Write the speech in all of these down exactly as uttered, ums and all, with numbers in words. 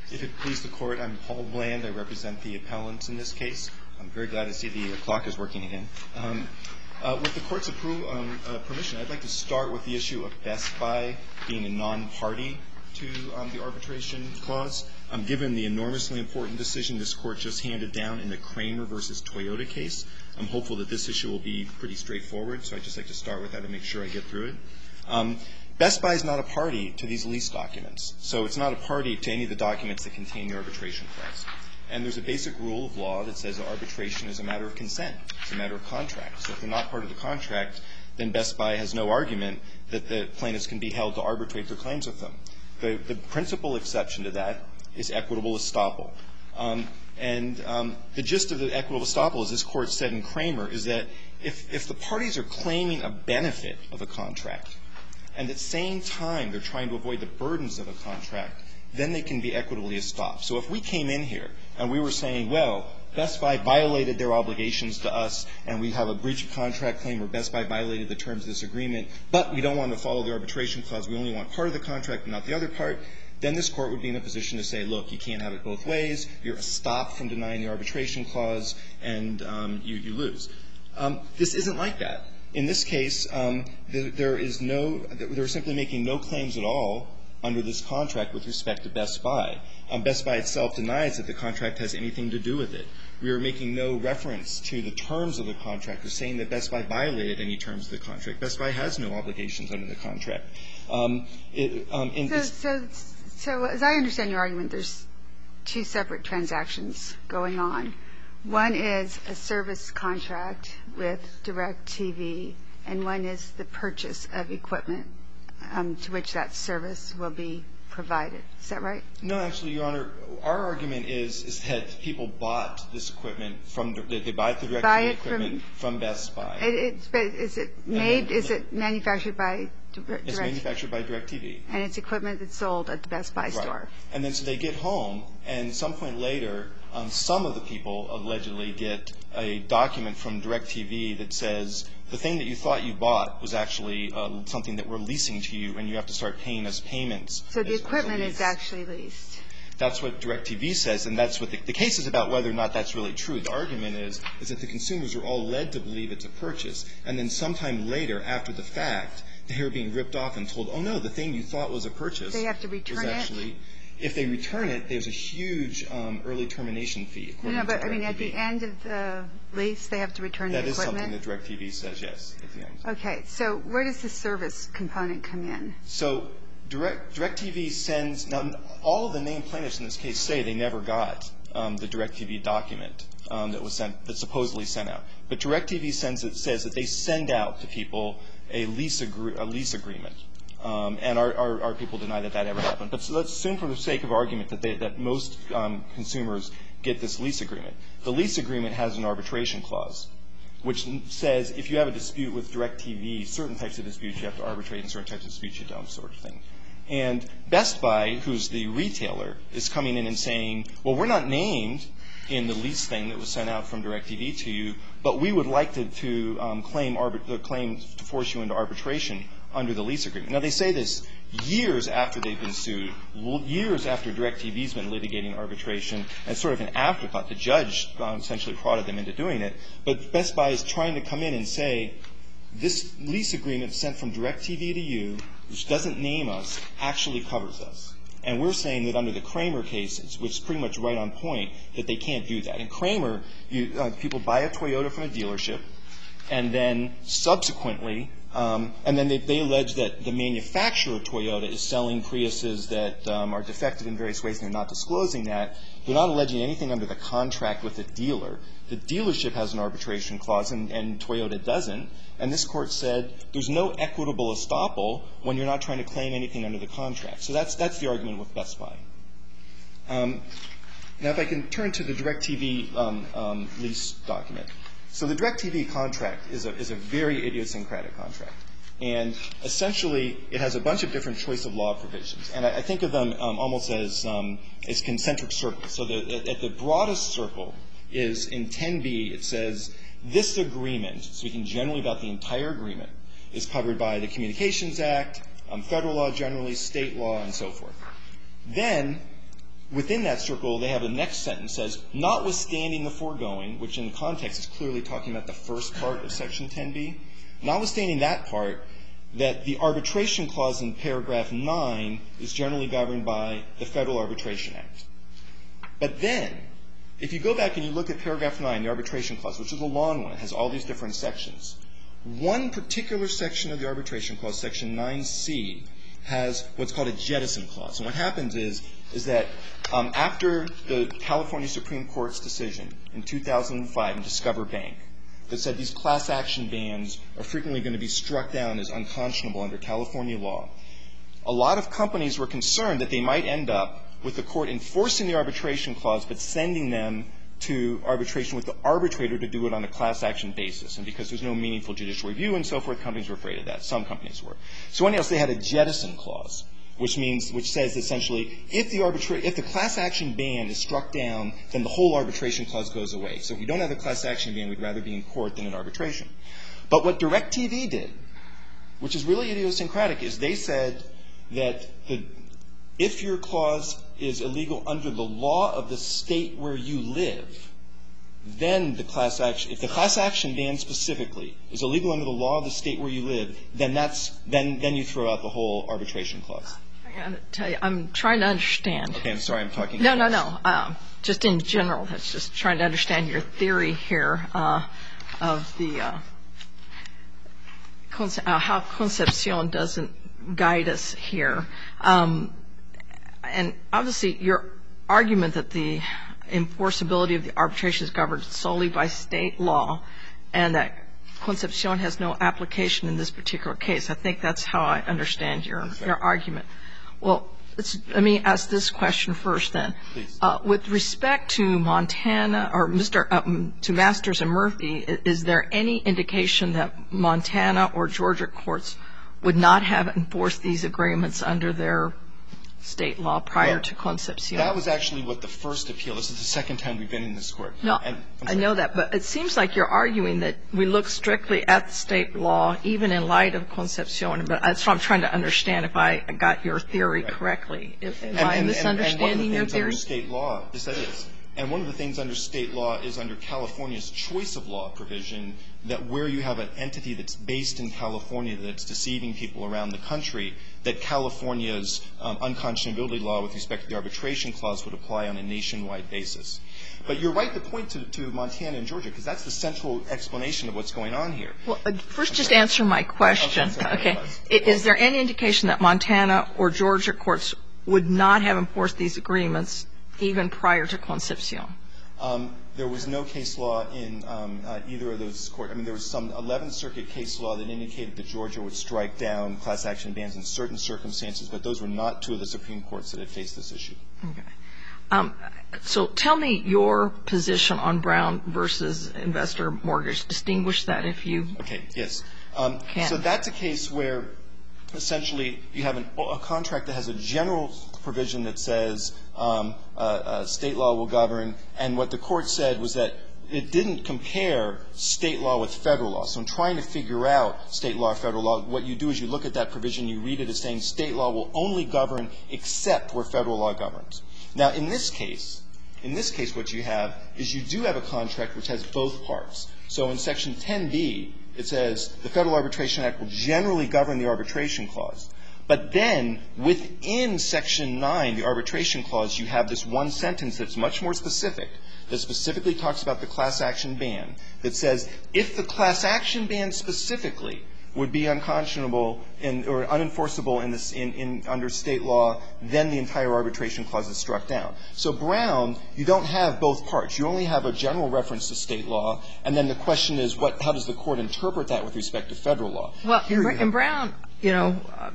If it please the Court, I'm Paul Bland. I represent the appellants in this case. I'm very glad to see the clock is working again. Um, uh, with the Court's appro- um, uh, permission, I'd like to start with the issue of Best Buy being a non-party to um, the arbitration clause. Um, given the enormously important decision this Court just handed down in the Kramer versus Toyota case, I'm hopeful that this issue will be pretty straightforward, so I'd just like to start with that and make sure I get through it. Um, Best Buy is not a party to these lease documents, so it's not a party to any of the documents that contain the arbitration clause. And there's a basic rule of law that says arbitration is a matter of consent. It's a matter of contract. So if they're not part of the contract, then Best Buy has no argument that the plaintiffs can be held to arbitrate their claims with them. The, the principal exception to that is equitable estoppel. Um, and um, the gist of the equitable estoppel, as this Court said in Kramer, is that if, if the parties are claiming a benefit of a contract, and at the same time they're trying to avoid the burdens of a contract, then they can be equitably estopped. So if we came in here and we were saying, well, Best Buy violated their obligations to us and we have a breach of contract claim where Best Buy violated the terms of this agreement, but we don't want to follow the arbitration clause, we only want part of the contract and not the other part, then this Court would be in a position to say, look, you can't have it both ways, you're estopped from denying the arbitration clause, and um, you, you lose. Um, this isn't like that. In this case, um, there, there is no – they're simply making no claims at all under this contract with respect to Best Buy. Um, Best Buy itself denies that the contract has anything to do with it. We are making no reference to the terms of the contract or saying that Best Buy violated any terms of the contract. Best Buy has no obligations under the contract. Um, it, um, in so, so, so as I understand your argument, there's two separate transactions going on. One is a service contract with DirecTV, and one is the purchase of equipment um, to which that service will be provided. Is that right? No, actually, Your Honor. Our argument is is that people bought this equipment from they bought the DirecTV equipment from, from Best Buy. It, it, is it made? Then, is it manufactured by? Direct, it's manufactured by DirecTV. And it's equipment that's sold at the Best Buy right. store. And then so they get home, and some point later, um, some of the people allegedly get a document from DirecTV that says the thing that you thought you bought was actually uh, something that we're leasing to you, and you have to start paying us payments. So the equipment is actually leased. That's what DirecTV says, and that's what the, the case is about, whether or not that's really true. The argument is, is that the consumers are all led to believe it's a purchase, and then sometime later, after the fact, they're being ripped off and told, oh, no, the thing you thought was a purchase they have to return is actually, it. If they return it, there's a huge um, early termination fee. No, but I mean, at the end of the lease, they have to return the equipment? That is something that DirecTV says, yes, at the end. Okay. So where does the service component come in? So Direct, DirecTV sends, now all of the named plaintiffs in this case say they never got um, the DirecTV document um, that was sent, that supposedly sent out. But DirecTV sends it, says that they send out to people a lease, agree, a lease agreement. Um, and our, our, our people deny that that ever happened. But so let's assume for the sake of argument that, they, that most um, consumers get this lease agreement. The lease agreement has an arbitration clause, which says if you have a dispute with DirecTV, certain types of disputes you have to arbitrate and certain types of disputes you don't, sort of thing. And Best Buy, who's the retailer, is coming in and saying, well, we're not named in the lease thing that was sent out from DirecTV to you, but we would like to, to um, claim, arbit- claim to force you into arbitration under the lease agreement. Now, they say this years after they've been sued, years after DirecTV's been litigating arbitration, and sort of an afterthought. The judge um, essentially prodded them into doing it. But Best Buy is trying to come in and say, this lease agreement sent from DirecTV to you, which doesn't name us, actually covers us. And we're saying that under the Kramer cases, which is pretty much right on point, that they can't do that. In Kramer, you, uh, people buy a Toyota from a dealership, and then subsequently, um, and then they, they allege that the manufacturer of Toyota is selling Priuses that um, are defective in various ways, and they're not disclosing that. They're not alleging anything under the contract with the dealer. The dealership has an arbitration clause, and, and Toyota doesn't. And this Court said there's no equitable estoppel when you're not trying to claim anything under the contract. So that's, that's the argument with Best Buy. Um, now, if I can turn to the DirecTV um, um, lease document. So the DirecTV contract is a, is a very idiosyncratic contract. And essentially, it has a bunch of different choice of law provisions. And I, I think of them um, almost as, um, as concentric circles. So the, at the broadest circle is in ten B, it says, this agreement, speaking generally about the entire agreement, is covered by the Communications Act, um, federal law generally, state law, and so forth. Then within that circle, they have the next sentence says, notwithstanding the foregoing, which in context is clearly talking about the first part of Section ten B, notwithstanding that part, that the arbitration clause in paragraph nine is generally governed by the Federal Arbitration Act. But then, if you go back and you look at paragraph nine, the arbitration clause, which is a long one, it has all these different sections. One particular section of the arbitration clause, section nine C, has what's called a jettison clause. And what happens is, is that um, after the California Supreme Court's decision in two thousand five in Discover Bank that said these class action bans are frequently going to be struck down as unconscionable under California law, a lot of companies were concerned that they might end up with the court enforcing the arbitration clause but sending them to arbitration with the arbitrator to do it on a class action basis. And because there's no meaningful judicial review and so forth, companies were afraid of that. Some companies were. So anyhow, they had a jettison clause, which means, which says essentially, if the arbitra- if the class action ban is struck down, then the whole arbitration clause goes away. So if we don't have a class action ban, we'd rather be in court than in arbitration. But what DirecTV did, which is really idiosyncratic, is they said that the, if your clause is illegal under the law of the state where you live, then the class action, if the class action ban specifically is illegal under the law of the state where you live, then that's, then, then you throw out the whole arbitration clause. I got to tell you, I'm trying to understand. Okay, I'm sorry, I'm talking. No, no, no. Um, just in general, that's just trying to understand your theory here uh, of the uh, conce- uh, how Concepcion doesn't guide us here. Um, and obviously, your argument that the enforceability of the arbitration is governed solely by state law and that Concepcion has no application in this particular case. I think that's how I understand your, your argument. Well, let's, let me ask this question first then. Uh, with respect to Montana or Mister Um, to Masters and Murphy, is there any indication that Montana or Georgia courts would not have enforced these agreements under their state law prior well, to Concepcion? That was actually what the first appeal. This is the second time we've been in this court. No, and, I know that, but it seems like you're arguing that we look strictly at the state law, even in light of Concepcion. But that's what I'm trying to understand if I got your theory right. correctly. Am and, I and, misunderstanding and, and your theory? Under state law, yes, that is. And one of the things under state law is under California's choice of law provision that where you have an entity that's based in California that's deceiving people around the country, that California's um, unconscionability law with respect to the arbitration clause would apply on a nationwide basis. But you're right to point to, to Montana and Georgia because that's the central explanation of what's going on here. Well, uh, first just answer my question. Okay. okay. Is there any indication that Montana or Georgia courts would not have enforced these agreements even prior to Concepcion? Um, there was no case law in um, uh, either of those courts. I mean, there was some eleventh Circuit case law that indicated that Georgia would strike down class action bans in certain circumstances, but those were not two of the Supreme Courts that had faced this issue. Okay. Um, so tell me your position on Brown versus investor mortgage. Distinguish that if you Okay, yes. Um, can. So that's a case where essentially you have an, a contract that has a general provision that says um, uh, uh, state law will govern, and what the court said was that it didn't compare state law with federal law. So in trying to figure out state law or federal law, what you do is you look at that provision, you read it as saying state law will only govern except where federal law governs. Now, in this case, in this case what you have is you do have a contract which has both parts. So in Section ten B, it says the Federal Arbitration Act will generally govern the arbitration clause. But then within Section nine, the arbitration clause, you have this one sentence that's much more specific, that specifically talks about the class action ban, that says if the class action ban specifically would be unconscionable in, or unenforceable in this, in, in, under state law, then the entire arbitration clause is struck down. So Brown, you don't have both parts. You only have a general reference to state law, and then the question is what, how does the court interpret that with respect to federal law? Well, in, in Brown, you know,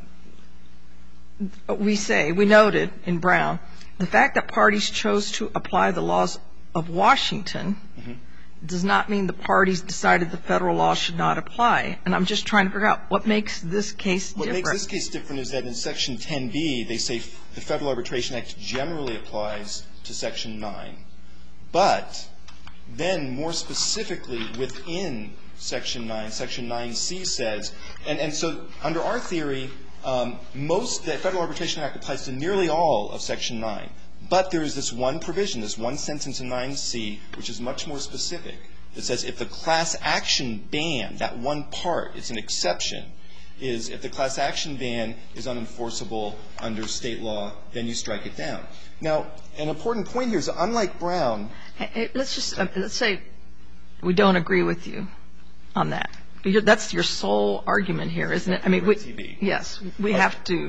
uh, we say, we noted in Brown, the fact that parties chose to apply the laws of Washington mm-hmm. does not mean the parties decided the federal law should not apply. And I'm just trying to figure out what makes this case different. What makes this case different is that in Section ten B, they say the Federal Arbitration Act generally applies to Section nine. But then more specifically within Section nine, Section nine C says, and, and so under our theory, um, most, the Federal Arbitration Act applies to nearly all of Section nine. But there is this one provision, this one sentence in nine C, which is much more specific. It says if the class action ban, that one part, it's an exception, is if the class action ban is unenforceable under state law, then you strike it down. Now, an important point here is that unlike Brown. Let's just, let's say we don't agree with you on that. That's your sole argument here, isn't it? I mean, we, yes, we have to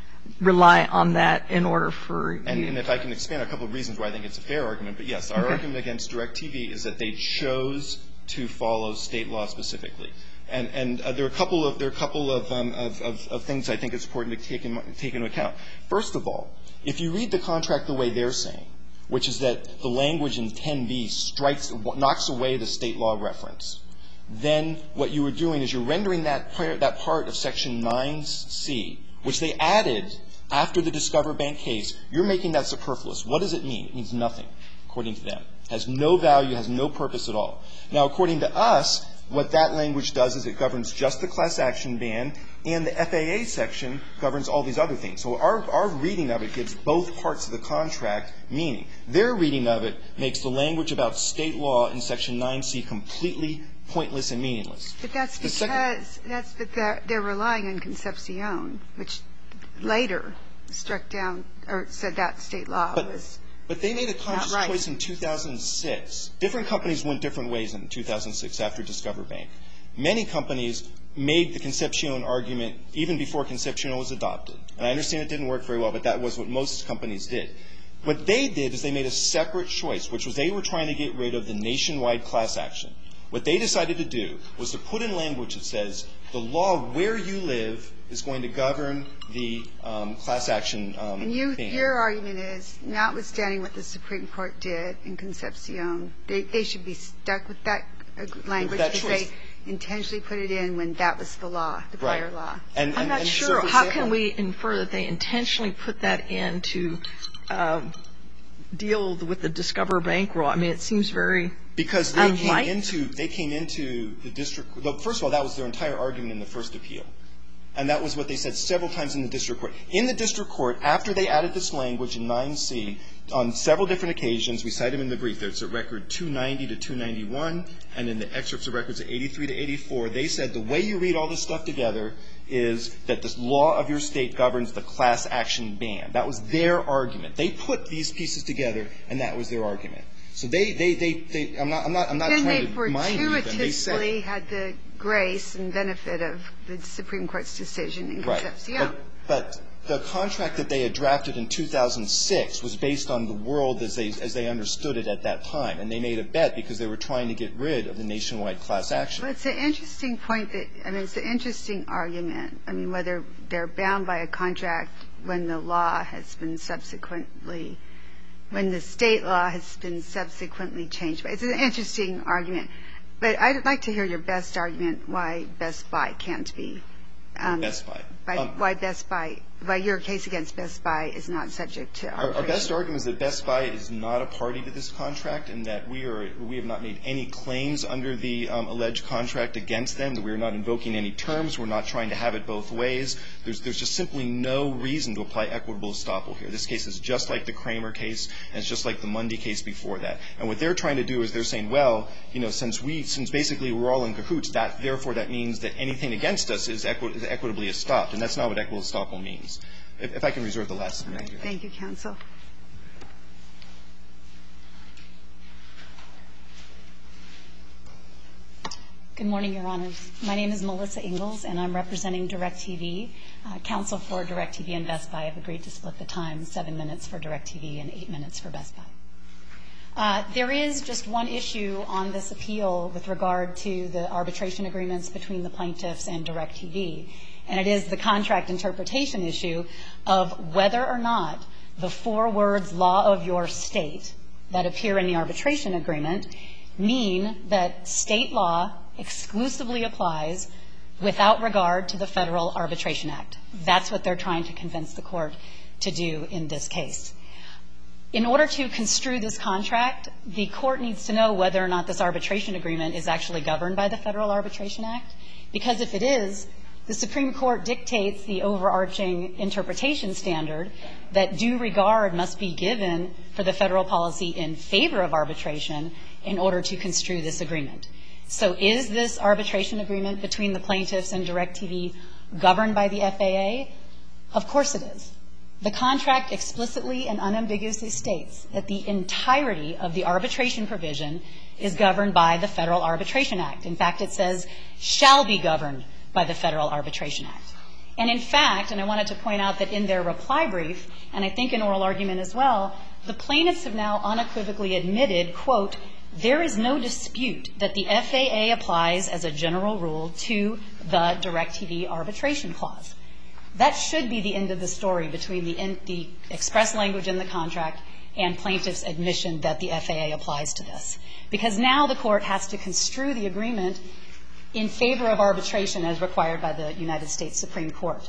rely on that in order for you. And, and if I can expand a couple of reasons why I think it's a fair argument, but yes, our okay. argument against DirecTV is that they chose to follow state law specifically. And, and uh, there are a couple of there are a couple of, um, of, of, of things I think it's important to take, in, take into account. First of all, if you read the contract the way they're saying, which is that the language in ten B strikes, knocks away the state law reference, then what you are doing is you're rendering that part, that part of Section nine C, which they added after the Discover Bank case, you're making that superfluous. What does it mean? It means nothing, according to them. It has no value, has no purpose at all. Now, according to us, what that language does is it governs just the class action ban, and the F A A section governs all these other things. So our, our reading of it gives both parts of the contract meaning. Their reading of it makes the language about state law in Section nine C completely pointless and meaningless. But that's because that's that they're, they're relying on Concepcion, which later struck down or said that state law but, was But they made a conscious right. choice in two thousand six. Different companies went different ways in two thousand six after Discover Bank. Many companies made the Concepcion argument even before Concepcion was adopted. And I understand it didn't work very well, but that was what most companies did. What they did is they made a separate choice, which was they were trying to get rid of the nationwide class action. What they decided to do was to put in language that says the law where you live is going to govern the um, class action um, And you, ban. your argument is, notwithstanding what the Supreme Court did in Concepcion, they, they should be stuck with that language that because choice. they intentionally put it in when that was the law, the prior right. law. And, I'm and, not and sure. So for How example, can we infer that they intentionally put that in to um, deal with the Discover Bank rule? I mean, it seems very Because they unlike. came into they came into the district. Well, first of all, that was their entire argument in the first appeal, and that was what they said several times in the district court. In the district court, after they added this language in nine C, on several different occasions, we cite them in the brief. There's a record two ninety to two ninety-one, and in the excerpts of records at eighty-three to eighty-four, they said the way you read all this stuff together is that the law of your state governs the class action ban. That was their argument. They put these pieces together, and that was their argument. So they, they, they, they I'm not, I'm not, I'm not then trying they to mind read them. They said fortuitously had the grace and benefit of the Supreme Court's decision in Concepcion. Right. But, but the contract that they had drafted in two thousand six was based on the world as they, as they understood it at that time. And they made a bet because they were trying to get rid of the nationwide class action. Well, it's an interesting point that, I mean, it's an interesting argument. I mean, whether they're bound by a contract when the law has been subsequently, when the state law has been subsequently changed. It's an interesting argument. But I'd like to hear your best argument why Best Buy can't be. Um, Best Buy. By, Um, why Best Buy, why your case against Best Buy is not subject to arbitration. Our, our best argument is that Best Buy is not a party to this contract and that we are, we have not made any claims under the um, alleged contract against them, that we are not invoking any terms. We're not trying to have it both ways. There's, there's just simply no reason to apply equitable estoppel here. This case is just like the Kramer case and it's just like the Mundy case before that. And what they're trying to do is they're saying, well, you know, since we, since basically we're all in cahoots, that, therefore that means that anything against us is, equi- is equitably estopped. And that's not what equitable estoppel means. If, if I can reserve the last minute. Right. Thank you, counsel. Good morning, Your Honors. My name is Melissa Ingalls, and I'm representing DirecTV. Uh, counsel for DirecTV and Best Buy have agreed to split the time, seven minutes for DirecTV and eight minutes for Best Buy. Uh, there is just one issue on this appeal with regard to the arbitration agreements between the plaintiffs and DirecTV, and it is the contract interpretation issue of whether or not the four words law of your state that appear in the arbitration agreement mean that state law exclusively applies without regard to the Federal Arbitration Act. That's what they're trying to convince the court to do in this case. In order to construe this contract, the court needs to know whether or not this arbitration agreement is actually governed by the Federal Arbitration Act, because if it is, The Supreme Court dictates the overarching interpretation standard that due regard must be given for the federal policy in favor of arbitration in order to construe this agreement. So is this arbitration agreement between the plaintiffs and DirecTV governed by the F A A? Of course it is. The contract explicitly and unambiguously states that the entirety of the arbitration provision is governed by the Federal Arbitration Act. In fact, it says shall be governed by the Federal Arbitration Act. And in fact, and I wanted to point out that in their reply brief, and I think in oral argument as well, the plaintiffs have now unequivocally admitted, quote, there is no dispute that the F A A applies as a general rule to the DirecTV arbitration clause. That should be the end of the story between the, in, the express language in the contract and plaintiffs' admission that the F A A applies to this. Because now the court has to construe the agreement in favor of arbitration as required by the United States Supreme Court.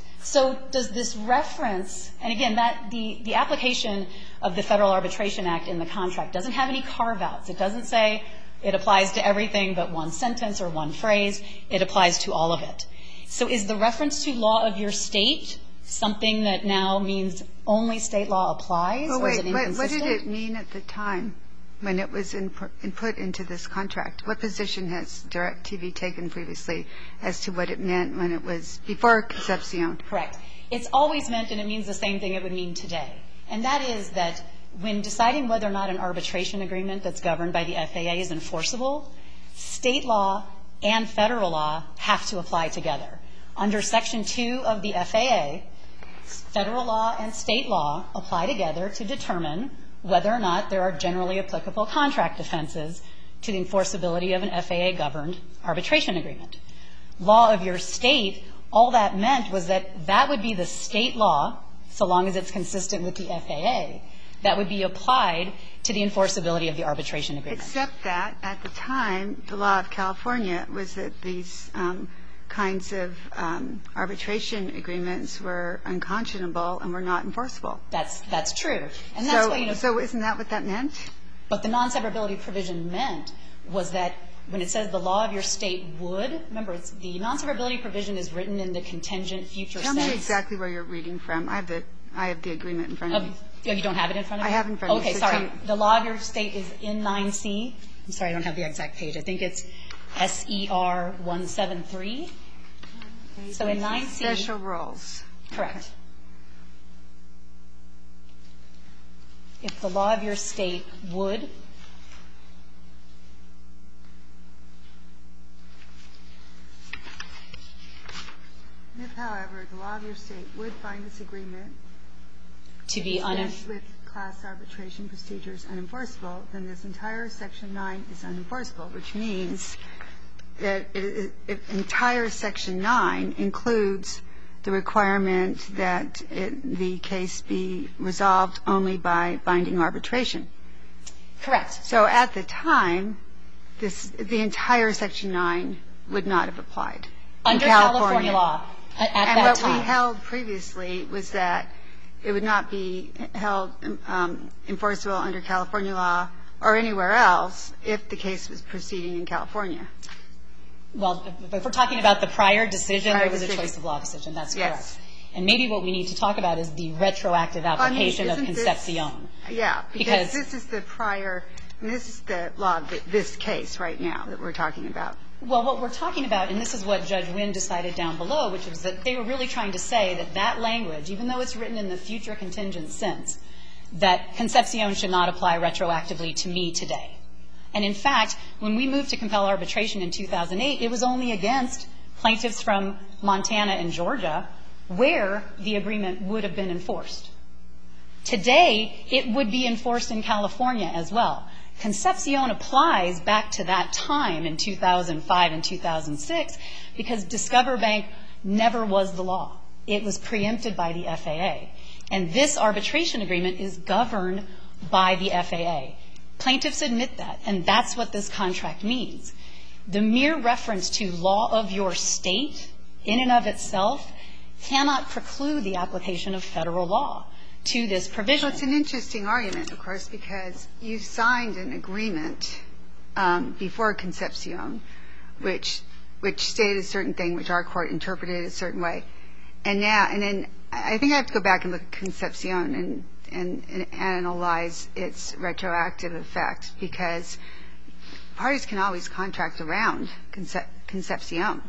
So does this reference, and again, that the, the application of the Federal Arbitration Act in the contract doesn't have any carve-outs. It doesn't say it applies to everything but one sentence or one phrase. It applies to all of it. So is the reference to law of your state something that now means only state law applies? Well, or wait, is it inconsistent? what did it mean at the time when it was input, input into this contract? What position has DirecTV taken previously as to what it meant when it was before Concepcion? Correct. It's always meant, and it means the same thing it would mean today. And that is that when deciding whether or not an arbitration agreement that's governed by the F A A is enforceable, state law and federal law have to apply together. Under Section two of the F A A, federal law and state law apply together to determine whether or not there are generally applicable contract offenses to the enforceability of an F A A-governed arbitration agreement. Law of your state, all that meant was that that would be the state law, so long as it's consistent with the F A A, that would be applied to the enforceability of the arbitration agreement. Except that, at the time, the law of California was that these um, kinds of um, arbitration agreements were unconscionable and were not enforceable. That's that's true. And that's so, why, you know, so isn't that what that meant? What the non-severability provision meant was that when it says the law of your state would, remember, it's, the non-severability provision is written in the contingent future Tell sense. me exactly where you're reading from. I have the I have the agreement in front of me. Oh, you don't have it in front of you? I have it in front of me. Okay, So sorry. tell- The law of your state is in nine C. I'm sorry, I don't have the exact page. I think it's S E R one seventy-three. So in nine C. Special rules. Correct. If the law of your state would, If, however, the law of your state would find this agreement to be unenforceable. with class arbitration procedures unenforceable, then this entire Section nine is unenforceable, which means that it, it, entire Section nine includes the requirement that it, the case be resolved only by binding arbitration. Correct. So at the time, this the entire Section nine would not have applied. Under California law at, at and that what time. we held previously was that it would not be held um, enforceable under California law or anywhere else if the case was proceeding in California. Well, if we're talking about the prior decision, Prior there was decision. a choice of law decision. That's Yes. correct. And maybe what we need to talk about is the retroactive application I mean, of isn't Concepcion. This, yeah, because, Because- this is the prior, I mean, this is the law of th- this case right now that we're talking about. Well, what we're talking about, and this is what Judge Wynn decided down below, which was that they were really trying to say that that language, even though it's written in the future contingent sense, that Concepcion should not apply retroactively to me today. And in fact, when we moved to compel arbitration in two thousand eight, it was only against plaintiffs from Montana and Georgia where the agreement would have been enforced. Today, it would be enforced in California as well. Concepcion applies back to that time in two thousand five and two thousand six because Discover Bank never was the law. It was preempted by the F A A. And this arbitration agreement is governed by the F A A. Plaintiffs admit that, and that's what this contract means. The mere reference to law of your state in and of itself cannot preclude the application of federal law to this provision. Well, it's an interesting argument, of course, because you signed an agreement um, before Concepcion, which which stated a certain thing, which our court interpreted a certain way. And now, and then I think I have to go back and look at Concepcion and, and, and analyze its retroactive effect, because parties can always contract around Concep- Concepcion.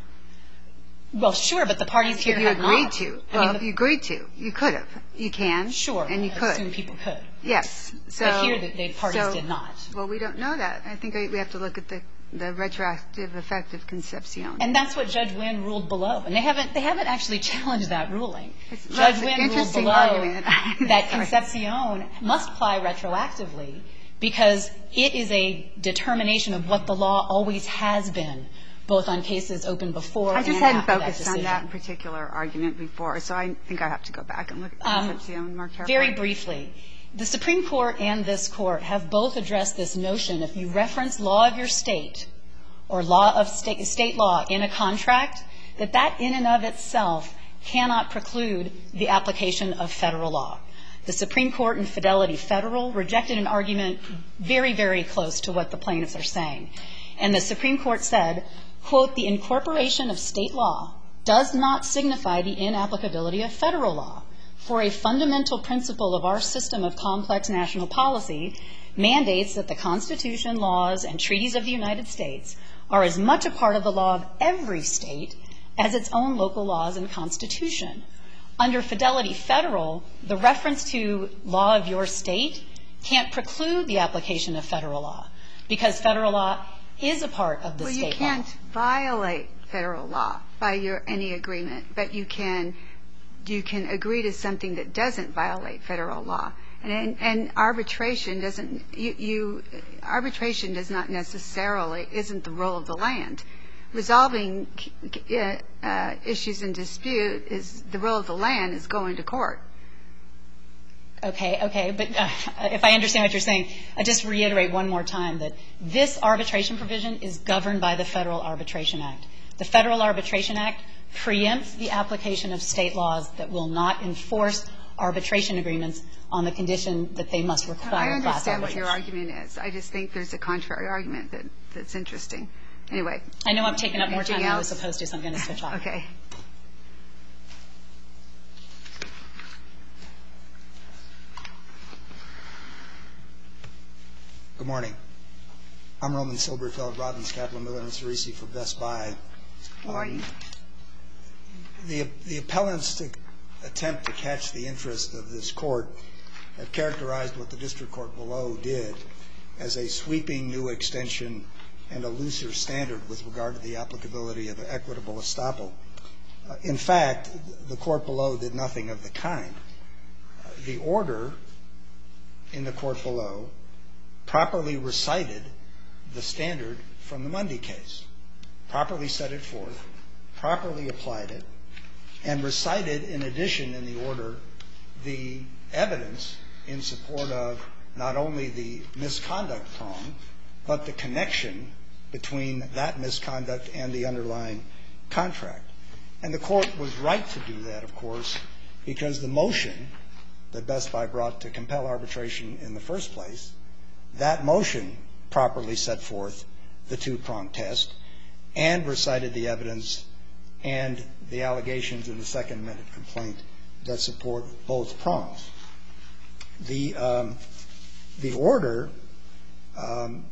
Well, sure, but the parties here if you have agreed not. to. I Well, mean, if you agreed to, you could have. You can. Sure. And you I could. assume people could. Yes. So, but here, the, the parties so, did not. Well, we don't know that. I think we have to look at the, the retroactive effect of Concepcion. And that's what Judge Wynn ruled below. And they haven't, they haven't actually challenged that ruling. It's, Judge well, Wynn ruled below argument. that Concepcion must apply retroactively because it is a determination of what the law always has been, both on cases open before and after that decision. I just hadn't focused on that particular argument before, so I think I have to go back and look at Concepcion more carefully. Very briefly, the Supreme Court and this Court have both addressed this notion, if you reference law of your state or law of state, state law in a contract, that that in and of itself cannot preclude the application of federal law. The Supreme Court in Fidelity Federal rejected an argument very, very close to what the plaintiffs are saying. And the Supreme Court said, quote, the incorporation of state law does not signify the inapplicability of federal law. For a fundamental principle of our system of complex national policy mandates that the Constitution, laws, and treaties of the United States are as much a part of the law of every state as its own local laws and constitution. Under Fidelity Federal, the reference to law of your state can't preclude the application of federal law because federal law is a part of the well, state law. Well, you can't violate federal law by your any agreement, but you can you can agree to something that doesn't violate federal law. And and arbitration doesn't you, you arbitration does not necessarily isn't the role of the land. Resolving uh, issues in dispute is the role of the land is going to court. Okay, okay, but uh, if I understand what you're saying, I just reiterate one more time that this arbitration provision is governed by the Federal Arbitration Act. The Federal Arbitration Act preempts the application of state laws that will not enforce arbitration agreements on the condition that they must require class arbitration. I understand what your argument is. I just think there's a contrary argument that, that's interesting. Anyway. I know I'm taking up more time than I was supposed to, so I'm going to switch off. Okay. Good morning. I'm Roman Silberfeld, Robbins, Kaplan, Miller, and Cerisi for Best Buy. Good morning. Um, the, the appellants to attempt to catch the interest of this court have characterized what the district court below did as a sweeping new extension and a looser standard with regard to the applicability of equitable estoppel. Uh, in fact, the court below did nothing of the kind. Uh, the order in the court below properly recited the standard from the Mundy case, properly set it forth, properly applied it, and recited in addition in the order the evidence in support of not only the misconduct prong, but the connection between that misconduct and the underlying contract. And the court was right to do that, of course, because the motion that Best Buy brought to compel arbitration in the first place, that motion properly set forth the two-prong test and recited the evidence and the allegations in the second amended complaint that support both prongs. The, um, the order um,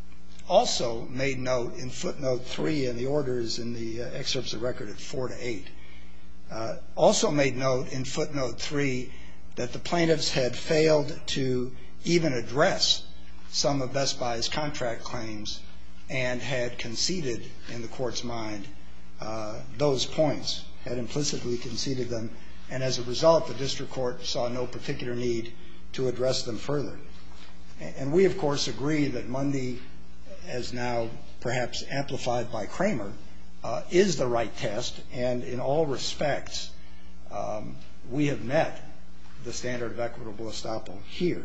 also made note in footnote three, and the order is in the uh, excerpts of record at four to eight, uh, also made note in footnote three that the plaintiffs had failed to even address some of Best Buy's contract claims and had conceded in the court's mind uh, those points, had implicitly conceded them, and as a result, the district court saw no particular need to address them further. And we, of course, agree that Mundy, as now perhaps amplified by Kramer, uh, is the right test, and in all respects, um, we have met the standard of equitable estoppel here.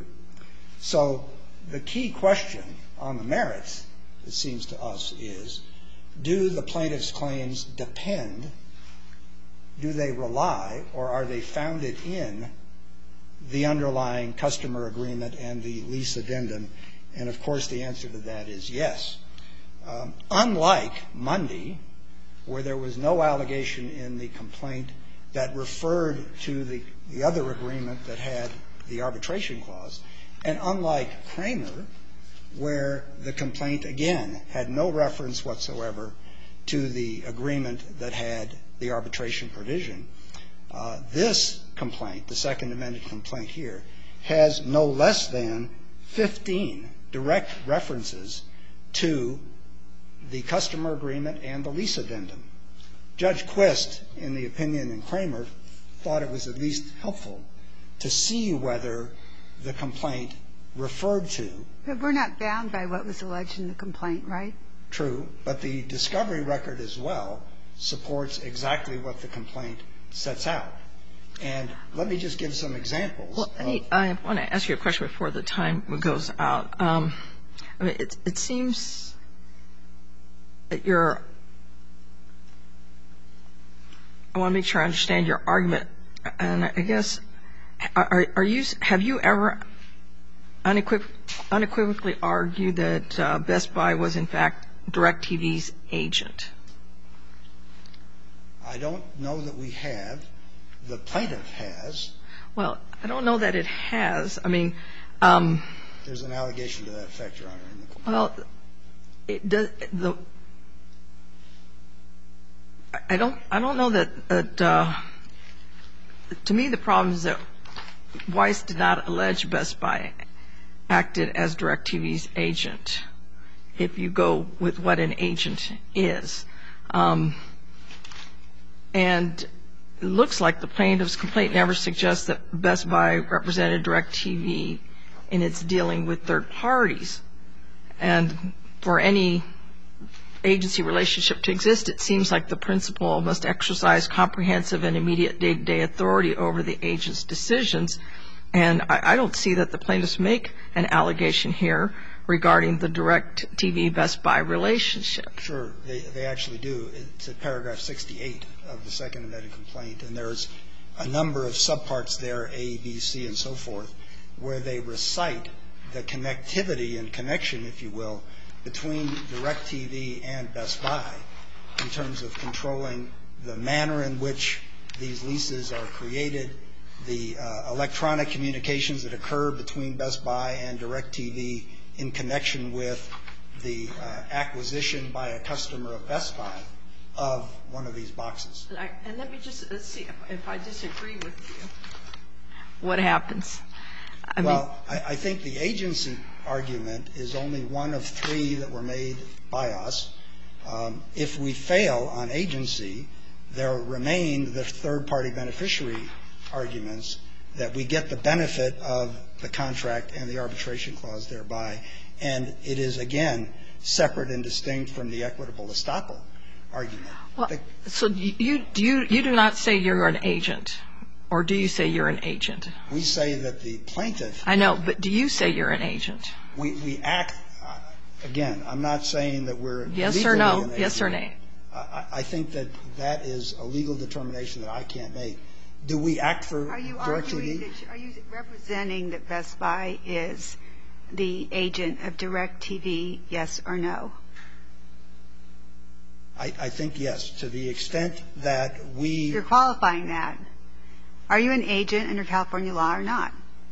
So the key question on the merits, it seems to us, is do the plaintiff's claims depend, do they rely, or are they founded in the underlying customer agreement and the lease addendum? And, of course, the answer to that is yes. Um, unlike Mundy, where there was no allegation in the complaint that referred to the, the other agreement that had the arbitration clause. And unlike Kramer, where the complaint, again, had no reference whatsoever to the agreement that had the arbitration provision, uh, this complaint, the Second Amended complaint here, has no less than fifteen direct references to the customer agreement and the lease addendum. Judge Quist, in the opinion in Kramer, thought it was at least helpful to see whether the complaint referred to. But we're not bound by what was alleged in the complaint, right? True, but the discovery record as well supports exactly what the complaint sets out. And let me just give some examples. Well, of, I want to ask you a question before the time goes out. Um, I mean, it, it seems that you're – I want to make sure I understand your argument. And I guess, are, are you – have you ever unequiv- unequivocally argued that uh, Best Buy was, in fact, DirecTV's agent? I don't know that we have. The plaintiff has. Well, I don't know that it has. I mean um, – There's an allegation to that effect, Your Honor, in the complaint. Well, it does – the – I don't – I don't know that, that uh, to me the problem is that Weiss did not allege Best Buy acted as DirecTV's agent, if you go with what an agent is. Um, and it looks like the plaintiff's complaint never suggests that Best Buy represented DirecTV in its dealing with third parties. And for any agency relationship to exist, it seems like the principal must exercise comprehensive and immediate day-to-day authority over the agent's decisions. And I, I don't see that the plaintiffs make an allegation here regarding the DirecTV Best Buy relationship. Sure, they, they actually do. It's at paragraph sixty-eight of the Second Amended complaint, and there's a number of subparts there, A, B, C, and so forth, where they recite the connectivity and connection, if you will, between DirecTV and Best Buy in terms of controlling the manner in which these leases are created, the uh, electronic communications that occur between Best Buy and DirecTV in connection with the uh, acquisition by a customer of Best Buy of one of these boxes. And let me just see if, if I disagree with you, what happens? I well, mean, I, I think the agency argument is only one of three that were made by us. Um, if we fail on agency, there remain the third-party beneficiary arguments that we get the benefit of the contract and the arbitration clause thereby. And it is, again, separate and distinct from the equitable estoppel argument. Well, the, so you, do you, you do not say you're an agent, or do you say you're an agent? We say that the plaintiff. I know, but do you say you're an agent? We, we act, uh, again, I'm not saying that we're yes legally or no, an yes or agent. nay. I, I think that that is a legal determination that I can't make. Do we act for Are you DirecTV? arguing that, are you representing that Best Buy is the agent of DirecTV, yes or no? I, I think yes, to the extent that we. You're qualifying that. Are you an agent under California law or not?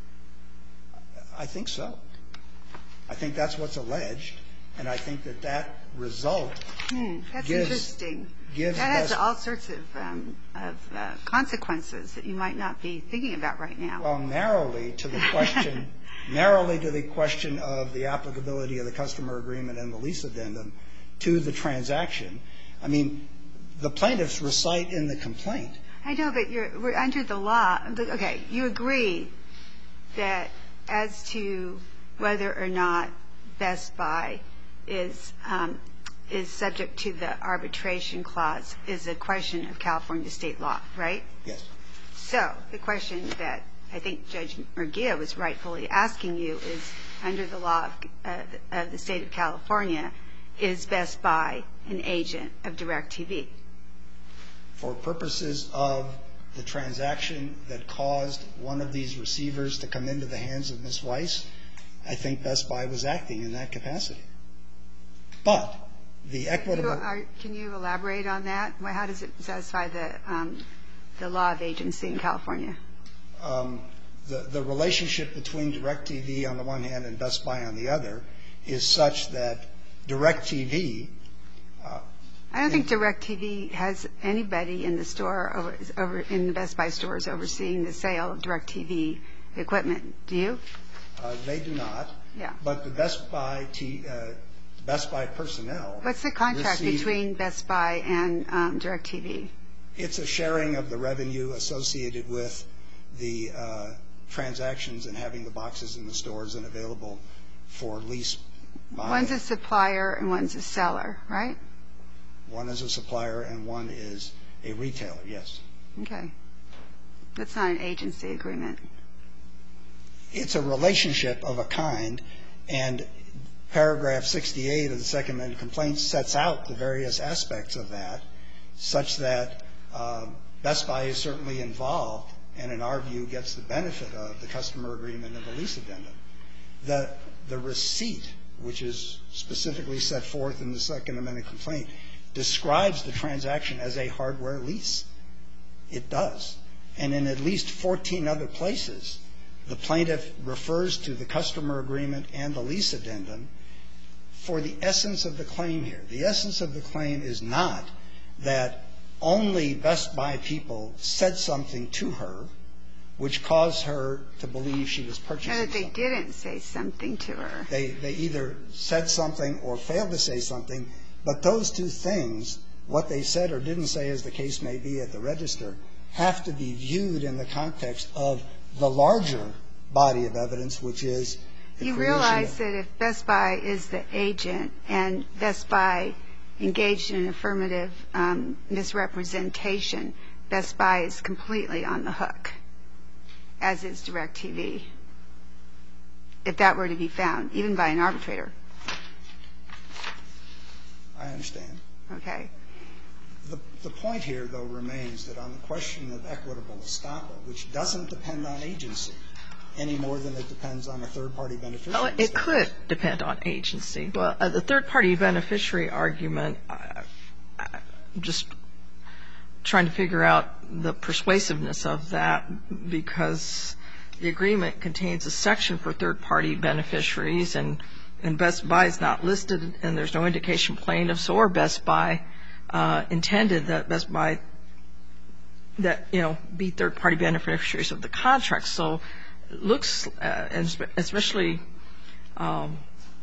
I think so. I think that's what's alleged, and I think that that result Hmm, that's gives, interesting. gives that has Best, all sorts of, um, of uh, consequences that you might not be thinking about right now. well, narrowly to the question, narrowly to the question of the applicability of the customer agreement and the lease addendum to the transaction. I mean, the plaintiffs recite in the complaint. I know, but you're we're under the law. Okay, you agree that as to whether or not Best Buy is um, is subject to the arbitration clause is a question of California state law, right? Yes. So the question that I think Judge Murguia was rightfully asking you is, under the law of, uh, of the state of California, is Best Buy an agent of DirecTV? For purposes of the transaction that caused one of these receivers to come into the hands of Miz Weiss, I think Best Buy was acting in that capacity. But The equitable. Can you, are, can you elaborate on that? How does it satisfy the um, the law of agency in California? Um, the the relationship between DirecTV on the one hand and Best Buy on the other is such that DirecTV. Uh, I don't think DirecTV has anybody in the store over, over in the Best Buy stores overseeing the sale of DirecTV equipment. Do you? Uh, they do not. Yeah. But the Best Buy T, uh, Best Buy personnel. What's the contract receive, between Best Buy and um, DirecTV? It's a sharing of the revenue associated with the uh, transactions and having the boxes in the stores and available for lease. Buy. One's a supplier and one's a seller, right? One is a supplier and one is a retailer, yes. Okay. That's not an agency agreement. It's a relationship of a kind, and paragraph sixty-eight of the Second Amendment complaint sets out the various aspects of that, such that um, Best Buy is certainly involved and, in our view, gets the benefit of the customer agreement and the lease addendum. The, the receipt, which is specifically set forth in the Second Amendment complaint, describes the transaction as a hardware lease. It does. And in at least fourteen other places, the plaintiff refers to the customer agreement and the lease addendum for the essence of the claim here. The essence of the claim is not that only Best Buy people said something to her which caused her to believe she was purchasing No, that they something. didn't say something to her. They, they either said something or failed to say something, but those two things, what they said or didn't say, as the case may be at the register, have to be viewed in the context of the larger body of evidence, which is the You creation realize of, that if Best Buy is the agent and Best Buy engaged in affirmative um, misrepresentation, Best Buy is completely on the hook, as is DirecTV, if that were to be found, even by an arbitrator. I understand. Okay. The, the point here, though, remains that on the question of equitable estoppel, which doesn't depend on agency any more than it depends on a third-party beneficiary. Well, it could depend on agency. Well, uh, the third-party beneficiary argument, uh, I'm just trying to figure out the persuasiveness of that, because the agreement contains a section for third-party beneficiaries, and, and Best Buy is not listed, and there's no indication plaintiffs or Best Buy uh, intended that Best Buy that, you know, be third-party beneficiaries of the contract. So it looks, uh, especially um,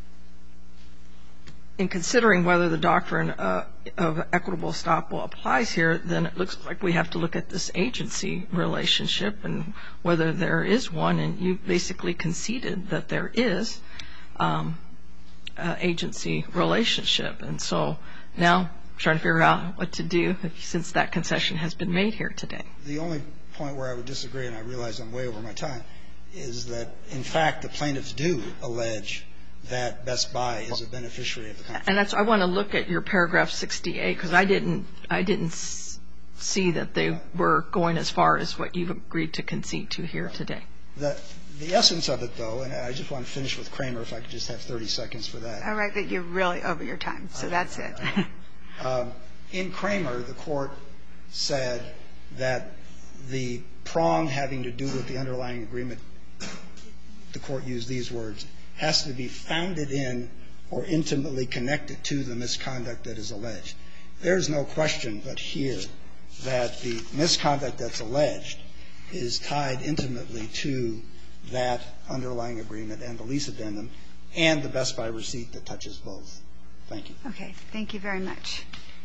in considering whether the doctrine uh, of equitable estoppel applies here, then it looks like we have to look at this agency relationship and whether there is one. And you basically conceded that there is um, an agency relationship. And so now I'm trying to figure out what to do since that concession has been made here today. The only point where I would disagree, and I realize I'm way over my time, is that, in fact, the plaintiffs do allege that Best Buy is a beneficiary of the contract. And that's, I want to look at your paragraph sixty-eight, because I didn't, I didn't see that they were going as far as what you've agreed to concede to here today. The, the essence of it, though, and I just want to finish with Kramer, if I could just have thirty seconds for that. All right, but you're really over your time, so that's it. Um, in Kramer, the court said that the prong having to do with the underlying agreement, the court used these words, has to be founded in or intimately connected to the misconduct that is alleged. There's no question but here that the misconduct that's alleged is tied intimately to that underlying agreement and the lease addendum and the Best Buy receipt that touches both. Thank you. Okay. Thank you very much.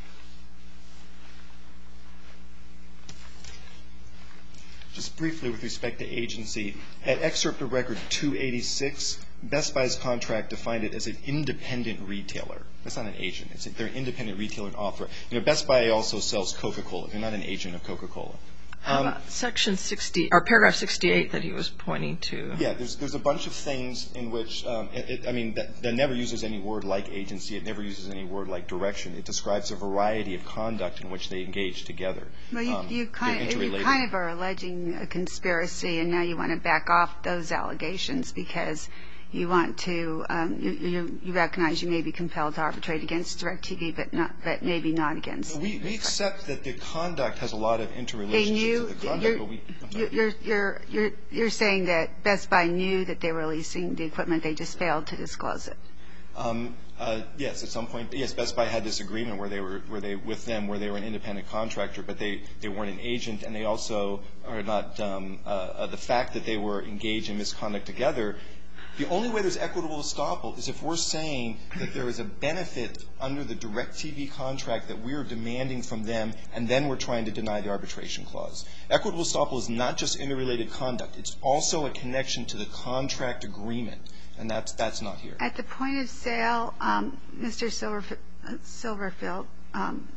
Just briefly with respect to agency, at excerpt of record two eighty-six, Best Buy's contract defined it as an independent retailer. That's not an agent. It's a, they're an independent retailer and offer. You know, Best Buy also sells Coca-Cola. They're not an agent of Coca-Cola. How Um, about section sixty, or paragraph sixty-eight that he was pointing to? Yeah, there's there's a bunch of things in which, um, it, it, I mean, that, that never uses any word like agency. It never uses any word like direction. It describes a variety of conduct in which they engage together. Well, you, Um, you, kind, they're you interrelated. kind of are alleging a conspiracy, and now you want to back off those allegations because you want to, um, you, you, you recognize you may be compelled to arbitrate against DirecTV, but not, but maybe not against. We, we accept that the conduct has a lot of interrelationship They knew, to the conduct, you're, but we. you're, you're, you're, you're saying that Best Buy knew that they were leasing the equipment, they just failed to disclose it. Um, uh, yes, at some point, yes, Best Buy had this agreement where they were, where they, with them, where they were an independent contractor, but they, they weren't an agent, and they also are not, um, uh, uh, the fact that they were engaged in misconduct together. The only way there's equitable estoppel is if we're saying that there is a benefit under the DirecTV contract that we're demanding from them, and then we're trying to deny the arbitration clause. Equitable estoppel is not just interrelated conduct. It's also a connection to the contract agreement, and that's, that's not here. At the point of sale, um, Mister Silverf- Silverfield, um,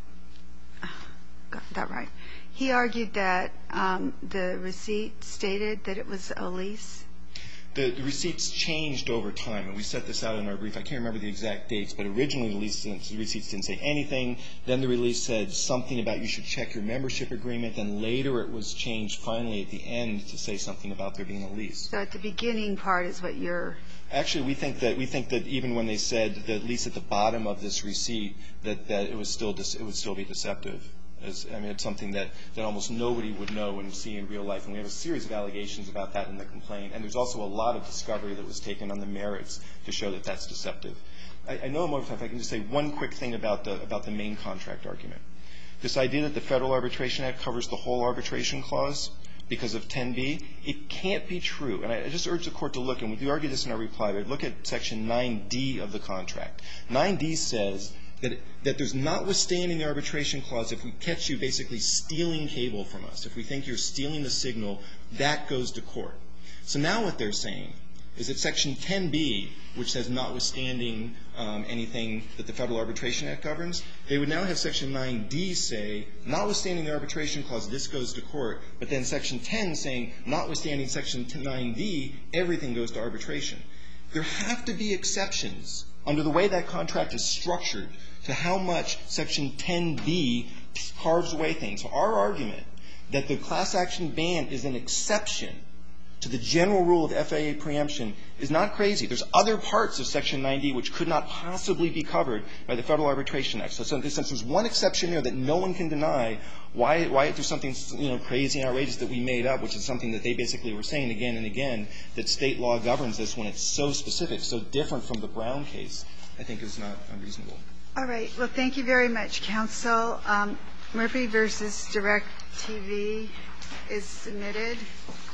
got that right, he argued that um, the receipt stated that it was a lease. The, the receipts changed over time, and we set this out in our brief. I can't remember the exact dates, but originally the, lease, the receipts didn't say anything. Then the release said something about you should check your membership agreement. Then later it was changed finally at the end to say something about there being a lease. So at the beginning part is what you're... Actually, we think that we think that even when they said that at least at the bottom of this receipt that, that it was still it would still be deceptive. As, I mean, it's something that, that almost nobody would know and see in real life. And we have a series of allegations about that in the complaint. And there's also a lot of discovery that was taken on the merits to show that that's deceptive. I, I know I'm over time. If I can just say one quick thing about the, about the main contract argument. This idea that the Federal Arbitration Act covers the whole arbitration clause because of ten B, it can't be true. And I, I just urge the Court to look, and we argue this in our reply, but look at Section nine D of the contract. nine D says that, that there's notwithstanding the arbitration clause, if we catch you basically stealing cable from us, if we think you're stealing the signal, that goes to court. So now what they're saying is that Section ten B, which says notwithstanding um, anything that the Federal Arbitration Act governs, they would now have Section nine D say, notwithstanding the arbitration clause, this goes to court, but then Section ten saying, notwithstanding Section nine D, everything goes to arbitration. There have to be exceptions under the way that contract is structured to how much Section ten B carves away things. So our argument that the class action ban is an exception to the general rule of F A A preemption is not crazy. There's other parts of Section nine D which could not possibly be covered by the Federal Arbitration Act. So since there's one exception there that no one can deny, why, why is there something, you know, crazy and outrageous that we made up, which is something that they basically were saying again and again, that state law governs this when it's so specific, so different from the Brown case, I think is not unreasonable. All right. Well, thank you very much, counsel. Um, Murphy versus DirecTV is submitted.